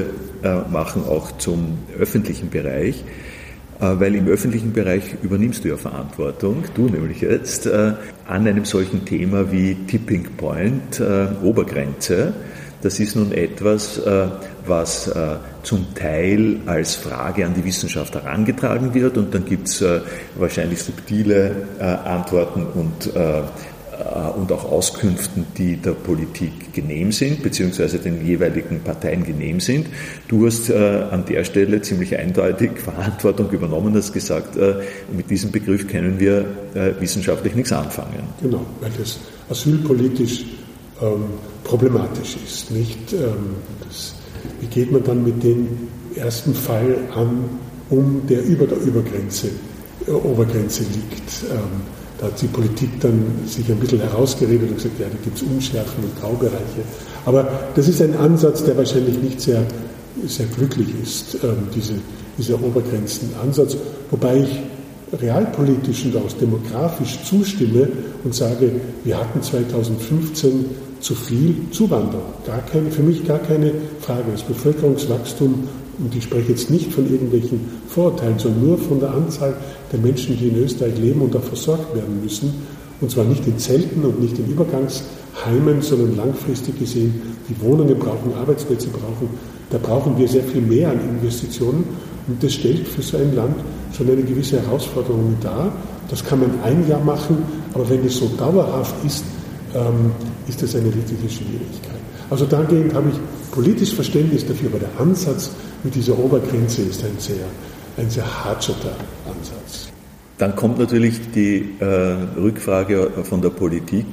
B: machen, auch zum öffentlichen Bereich. Weil im öffentlichen Bereich übernimmst du ja Verantwortung, du nämlich jetzt, an einem solchen Thema wie Tipping Point, Obergrenze. Das ist nun etwas, was zum Teil als Frage an die Wissenschaft herangetragen wird, und dann gibt es wahrscheinlich subtile Antworten und auch Auskünften, die der Politik genehm sind, beziehungsweise den jeweiligen Parteien genehm sind. Du hast an der Stelle ziemlich eindeutig Verantwortung übernommen, hast gesagt, mit diesem Begriff können wir wissenschaftlich nichts anfangen.
C: Genau, weil das asylpolitisch problematisch ist. Nicht? Wie geht man dann mit dem ersten Fall an, der über der Obergrenze liegt? Da hat die Politik dann sich ein bisschen herausgeredet und gesagt, ja, da gibt es Unschärfen und Graubereiche. Aber das ist ein Ansatz, der wahrscheinlich nicht sehr, sehr glücklich ist, dieser Obergrenzenansatz. Wobei ich realpolitisch und auch demografisch zustimme und sage, wir hatten 2015 zu viel Zuwanderung. Für mich gar keine Frage. Das Bevölkerungswachstum, und ich spreche jetzt nicht von irgendwelchen Vorurteilen, sondern nur von der Anzahl der Menschen, die in Österreich leben und da versorgt werden müssen. Und zwar nicht in Zelten und nicht in Übergangsheimen, sondern langfristig gesehen, die Wohnungen brauchen, Arbeitsplätze brauchen. Da brauchen wir sehr viel mehr an Investitionen. Und das stellt für so ein Land schon eine gewisse Herausforderung dar. Das kann man ein Jahr machen, aber wenn es so dauerhaft ist, ist das eine richtige Schwierigkeit. Also dahingehend habe ich politisches Verständnis dafür, aber der Ansatz mit dieser Obergrenze ist ein sehr hartschotter Ansatz.
B: Dann kommt natürlich die Rückfrage von der Politik,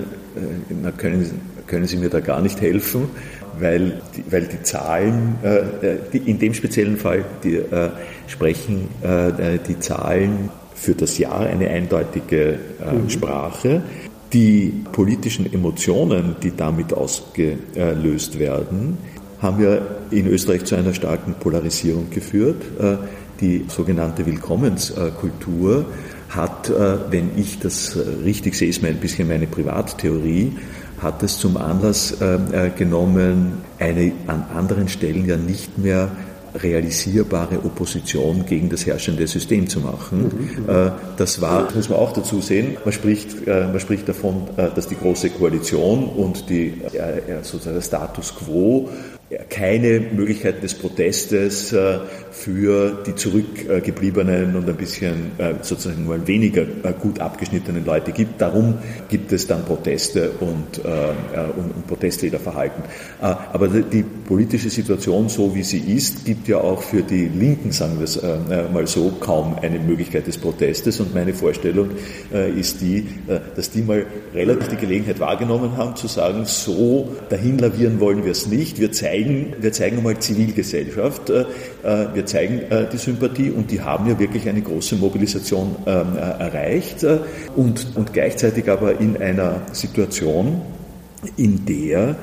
B: können Sie mir da gar nicht helfen, weil die Zahlen, in dem speziellen Fall sprechen die Zahlen für das Jahr eine eindeutige Sprache. Die politischen Emotionen, die damit ausgelöst werden, haben ja in Österreich zu einer starken Polarisierung geführt. Die sogenannte Willkommenskultur hat, wenn ich das richtig sehe, ist ein bisschen meine Privattheorie, hat es zum Anlass genommen, eine an anderen Stellen ja nicht mehr realisierbare Opposition gegen das herrschende System zu machen. Das muss man auch dazu sehen. Man spricht davon, dass die Große Koalition und sozusagen der Status quo keine Möglichkeit des Protestes für die zurückgebliebenen und ein bisschen sozusagen mal weniger gut abgeschnittenen Leute gibt. Darum gibt es dann Proteste und Protestlederverhalten. Aber die politische Situation, so wie sie ist, gibt ja auch für die Linken, sagen wir es mal so, kaum eine Möglichkeit des Protestes. Und meine Vorstellung ist die, dass die mal relativ die Gelegenheit wahrgenommen haben, zu sagen, so dahin lavieren wollen wir es nicht. Wir zeigen einmal Zivilgesellschaft, wir zeigen die Sympathie, und die haben ja wirklich eine große Mobilisation erreicht und gleichzeitig aber in einer Situation, in der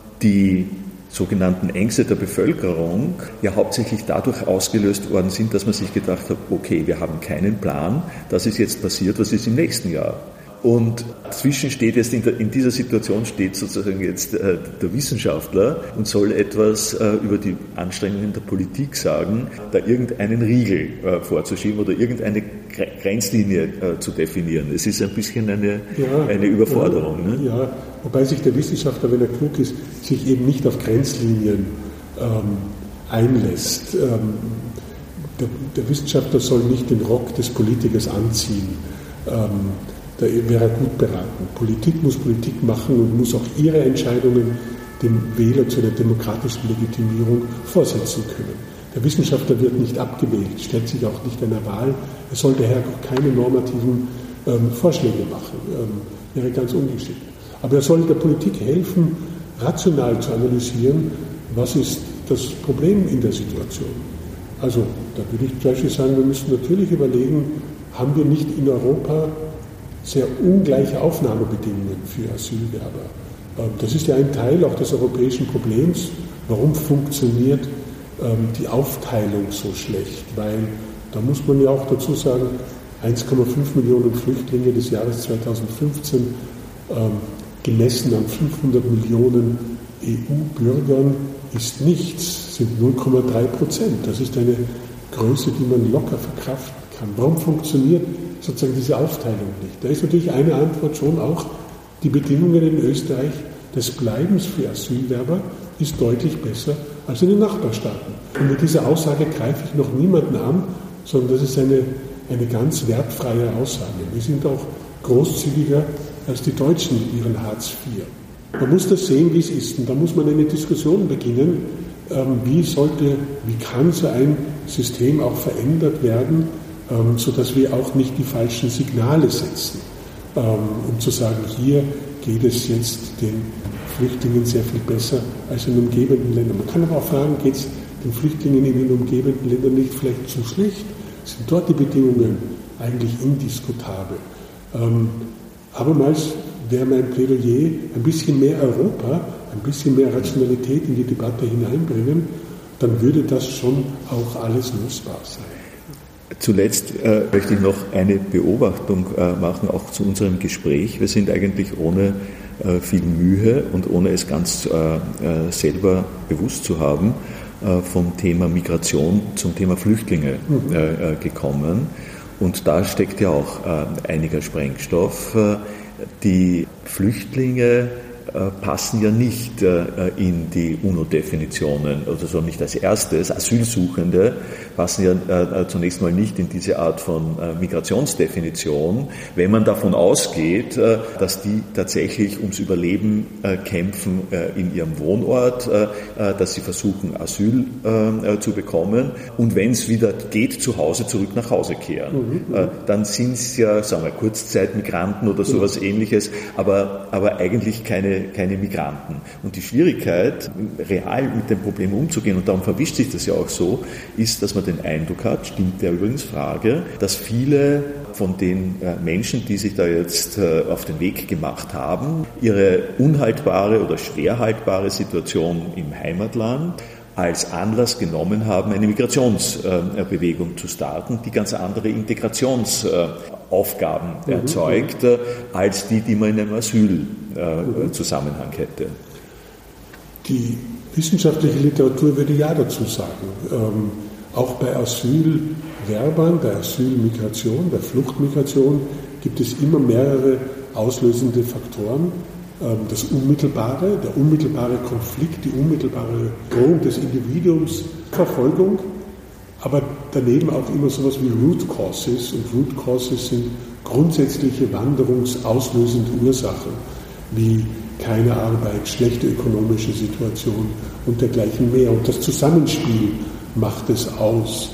B: die sogenannten Ängste der Bevölkerung ja hauptsächlich dadurch ausgelöst worden sind, dass man sich gedacht hat, okay, wir haben keinen Plan, das ist jetzt passiert, was ist im nächsten Jahr? Und zwischen steht jetzt in dieser Situation steht sozusagen jetzt der Wissenschaftler und soll etwas über die Anstrengungen der Politik sagen, da irgendeinen Riegel vorzuschieben oder irgendeine Grenzlinie zu definieren. Es ist ein bisschen eine Überforderung.
C: Ja,
B: ne?
C: Ja, wobei sich der Wissenschaftler, wenn er klug ist, sich eben nicht auf Grenzlinien einlässt. Der Wissenschaftler soll nicht den Rock des Politikers anziehen. Da wäre er gut beraten. Politik muss Politik machen und muss auch ihre Entscheidungen dem Wähler zu einer demokratischen Legitimierung vorsetzen können. Der Wissenschaftler wird nicht abgewählt, stellt sich auch nicht einer Wahl. Er soll daher auch keine normativen Vorschläge machen. Wäre ganz ungeschickt. Aber er soll der Politik helfen, rational zu analysieren, was ist das Problem in der Situation. Also, da würde ich zum Beispiel sagen, wir müssen natürlich überlegen, haben wir nicht in Europa sehr ungleiche Aufnahmebedingungen für Asylwerber. Das ist ja ein Teil auch des europäischen Problems. Warum funktioniert die Aufteilung so schlecht? Weil, da muss man ja auch dazu sagen, 1,5 Millionen Flüchtlinge des Jahres 2015, gemessen an 500 Millionen EU-Bürgern ist nichts, sind 0,3%. Das ist eine Größe, die man locker verkraften kann. Warum funktioniert sozusagen diese Aufteilung nicht? Da ist natürlich eine Antwort schon auch, die Bedingungen in Österreich des Bleibens für Asylwerber ist deutlich besser als in den Nachbarstaaten. Und mit dieser Aussage greife ich noch niemanden an, sondern das ist eine ganz wertfreie Aussage. Wir sind auch großzügiger als die Deutschen mit ihren Hartz IV. Man muss das sehen, wie es ist. Und da muss man eine Diskussion beginnen, wie kann so ein System auch verändert werden, sodass wir auch nicht die falschen Signale setzen, um zu sagen, hier geht es jetzt den Flüchtlingen sehr viel besser als in den umgebenden Ländern. Man kann aber auch fragen, geht es den Flüchtlingen in den umgebenden Ländern nicht vielleicht zu schlecht? Sind dort die Bedingungen eigentlich indiskutabel? Abermals wäre mein Plädoyer, ein bisschen mehr Europa, ein bisschen mehr Rationalität in die Debatte hineinbringen, dann würde das schon auch alles lösbar sein.
B: Zuletzt möchte ich noch eine Beobachtung machen, auch zu unserem Gespräch. Wir sind eigentlich ohne viel Mühe und ohne es ganz selber bewusst zu haben, vom Thema Migration zum Thema Flüchtlinge gekommen. Und da steckt ja auch einiger Sprengstoff. Die Flüchtlinge passen ja nicht in die UNO-Definitionen, also nicht als erstes. Asylsuchende passen ja zunächst mal nicht in diese Art von Migrationsdefinition, wenn man davon ausgeht, dass die tatsächlich ums Überleben kämpfen in ihrem Wohnort, dass sie versuchen, Asyl zu bekommen und wenn es wieder geht, zu Hause zurück nach Hause kehren. Dann sind es ja, sagen wir, Kurzzeitmigranten oder sowas Ähnliches, aber eigentlich keine Migranten. Und die Schwierigkeit, real mit dem Problem umzugehen, und darum verwischt sich das ja auch so, ist, dass man den Eindruck hat, stimmt der übrigens Frage, dass viele von den Menschen, die sich da jetzt auf den Weg gemacht haben, ihre unhaltbare oder schwer haltbare Situation im Heimatland als Anlass genommen haben, eine Migrationsbewegung zu starten, die ganz andere Integrationsaufgaben erzeugt, als die man in einem Asylzusammenhang hätte.
C: Die wissenschaftliche Literatur würde ja dazu sagen. Auch bei Asylwerbern, bei Asylmigration, bei Fluchtmigration gibt es immer mehrere auslösende Faktoren. Der unmittelbare Konflikt, die unmittelbare Drohung des Individuums, Verfolgung, aber daneben auch immer sowas wie Root Causes. Und Root Causes sind grundsätzliche wanderungsauslösende Ursachen, wie keine Arbeit, schlechte ökonomische Situation und dergleichen mehr. Und das Zusammenspiel macht es aus.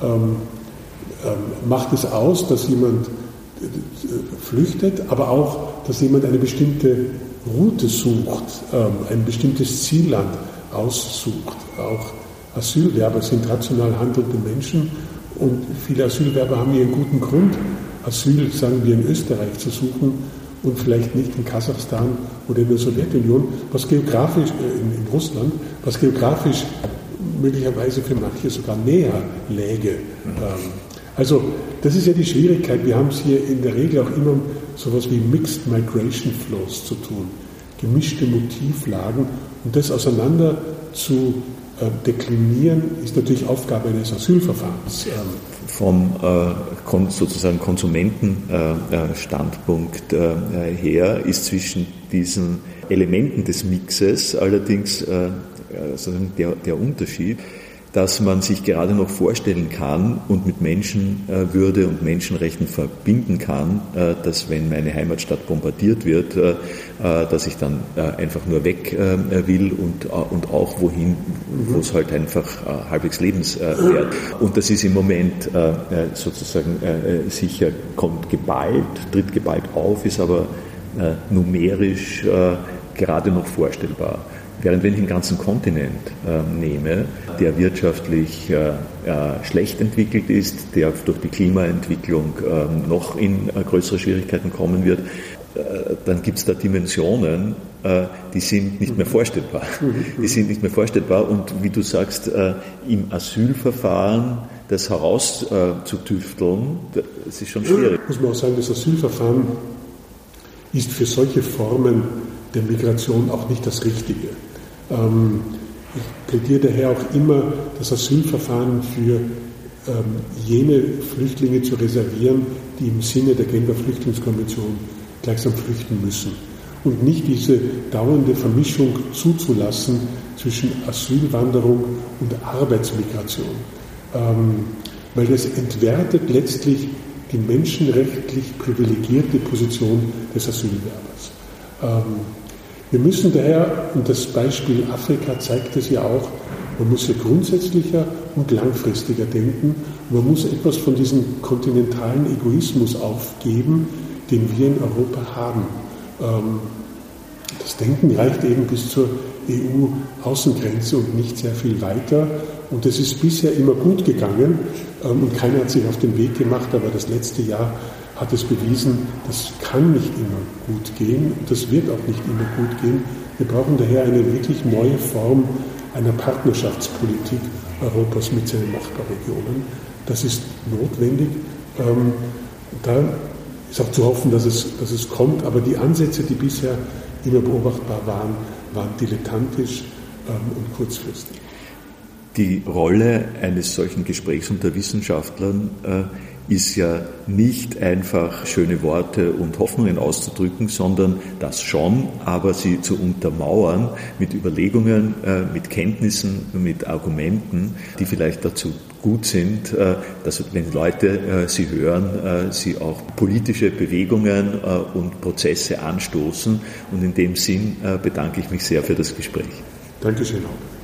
C: Dass jemand flüchtet, aber auch, dass jemand eine bestimmte Route sucht, ein bestimmtes Zielland aussucht. Auch Asylwerber sind rational handelnde Menschen und viele Asylwerber haben ihren guten Grund, Asyl, sagen wir, in Österreich zu suchen und vielleicht nicht in Kasachstan oder in der Sowjetunion, was geografisch, in Russland, was geografisch möglicherweise für manche sogar näher läge. Also das ist ja die Schwierigkeit. Wir haben es hier in der Regel auch immer so etwas wie Mixed Migration Flows zu tun, gemischte Motivlagen. Und das auseinander zu deklinieren, ist natürlich Aufgabe eines Asylverfahrens.
B: Vom sozusagen Konsumentenstandpunkt her ist zwischen diesen Elementen des Mixes allerdings der Unterschied, dass man sich gerade noch vorstellen kann und mit Menschenwürde und Menschenrechten verbinden kann, dass wenn meine Heimatstadt bombardiert wird, dass ich dann einfach nur weg will und auch wohin, wo es halt einfach halbwegs lebenswert. Und das ist im Moment sozusagen sicher, tritt geballt auf, ist aber numerisch gerade noch vorstellbar. Während wenn ich einen ganzen Kontinent nehme, der wirtschaftlich schlecht entwickelt ist, der durch die Klimaentwicklung noch in größere Schwierigkeiten kommen wird, dann gibt es da Dimensionen, die sind nicht mehr vorstellbar. Die sind nicht mehr vorstellbar und wie du sagst, im Asylverfahren das herauszutüfteln, das ist schon schwierig.
C: Muss man auch sagen, das Asylverfahren ist für solche Formen der Migration auch nicht das Richtige. Ich plädiere daher auch immer, das Asylverfahren für jene Flüchtlinge zu reservieren, die im Sinne der Genfer Flüchtlingskonvention gleichsam flüchten müssen. Und nicht diese dauernde Vermischung zuzulassen zwischen Asylwanderung und Arbeitsmigration. Weil das entwertet letztlich die menschenrechtlich privilegierte Position des Asylbewerbers. Wir müssen daher, und das Beispiel Afrika zeigt es ja auch, man muss ja grundsätzlicher und langfristiger denken. Man muss etwas von diesem kontinentalen Egoismus aufgeben, den wir in Europa haben. Das Denken reicht eben bis zur EU-Außengrenze und nicht sehr viel weiter. Und das ist bisher immer gut gegangen und keiner hat sich auf den Weg gemacht, aber das letzte Jahr hat es bewiesen, das kann nicht immer gut gehen und das wird auch nicht immer gut gehen. Wir brauchen daher eine wirklich neue Form einer Partnerschaftspolitik Europas mit seinen Nachbarregionen. Das ist notwendig. Da ist auch zu hoffen, dass es kommt, aber die Ansätze, die bisher immer beobachtbar waren dilettantisch und kurzfristig.
B: Die Rolle eines solchen Gesprächs unter Wissenschaftlern ist ja nicht einfach schöne Worte und Hoffnungen auszudrücken, sondern das schon, aber sie zu untermauern mit Überlegungen, mit Kenntnissen, mit Argumenten, die vielleicht dazu gut sind, dass, wenn Leute sie hören, sie auch politische Bewegungen und Prozesse anstoßen. Und in dem Sinn bedanke ich mich sehr für das Gespräch.
C: Dankeschön auch.